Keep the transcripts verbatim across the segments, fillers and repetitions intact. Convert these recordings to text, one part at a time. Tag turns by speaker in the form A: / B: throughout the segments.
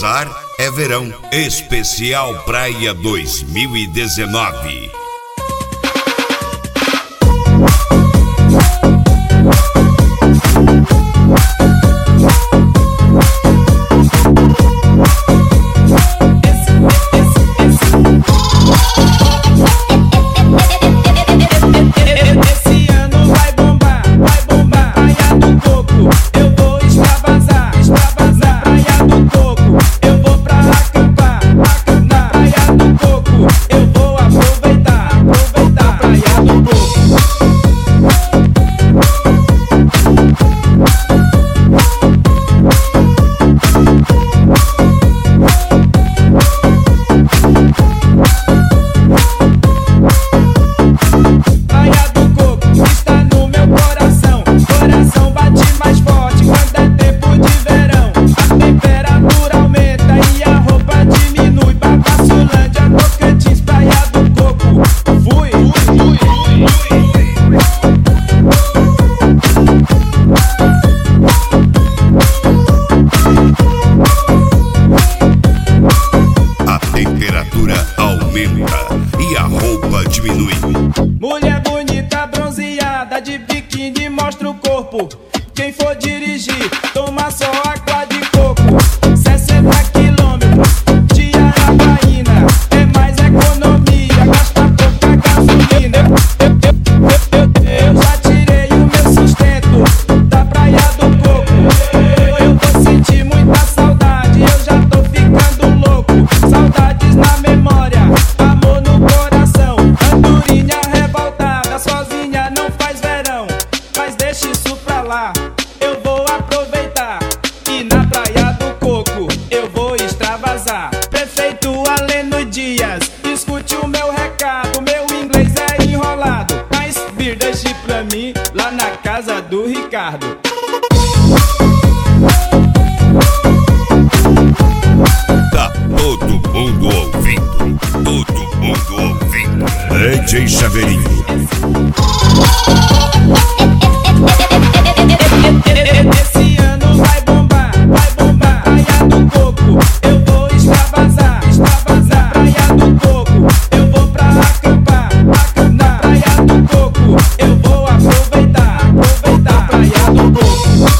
A: extravasar é verão. Especial Praia dois mil e dezenove. E a roupa diminui.
B: Mulher bonita, bronzeada, de biquíni, mostra o corpo. Quem for dirigir, toma só água de coco. sessenta quilômetros de Araguaína, é mais economia, gasta pouca gasolina. Eu, eu, eu, eu já tirei o meu sustento da Praia do Coco. Eu vou sentir muita saudade, eu já tô ficando louco. Saudades na memória, amor no coração. Andorinha revoltada, sozinha não faz verão. Mas deixa isso pra lá, eu vou aproveitar. E na Praia do Coco eu vou extravasar. Prefeito Aleno Dias, escute o meu recado. Meu inglês é enrolado, mas vir deixe pra mim lá na casa do Ricardo.
A: Tá todo mundo ouvindo, todo mundo ouvindo. D J Chaveirinho.
B: Esse ano vai bombar, vai bombar. Praia do Coco, eu vou extravasar, extravasar. Praia do Coco, eu vou pra acampar, acampar. Praia do Coco, eu vou aproveitar, aproveitar. Praia do Coco.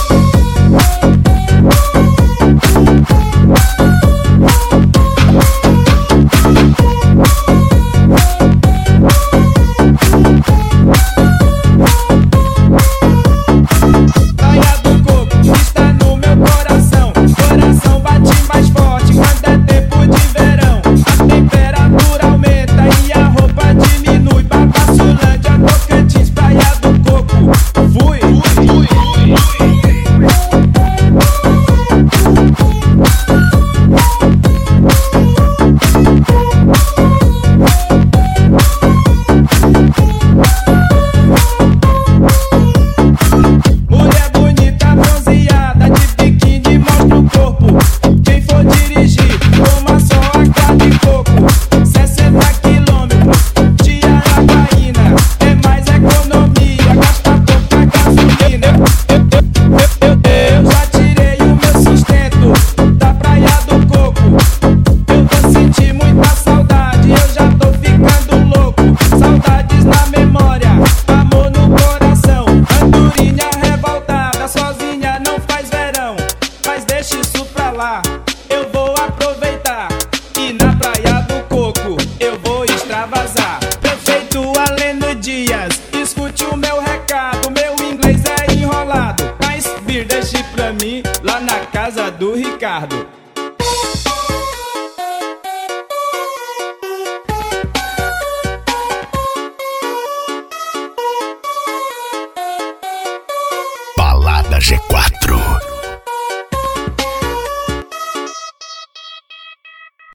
B: Eu vou aproveitar e na Praia do Coco eu vou extravasar. Prefeito Aleno Dias, escute o meu recado. Meu inglês é enrolado, mas vir deixe pra mim lá na casa do Ricardo.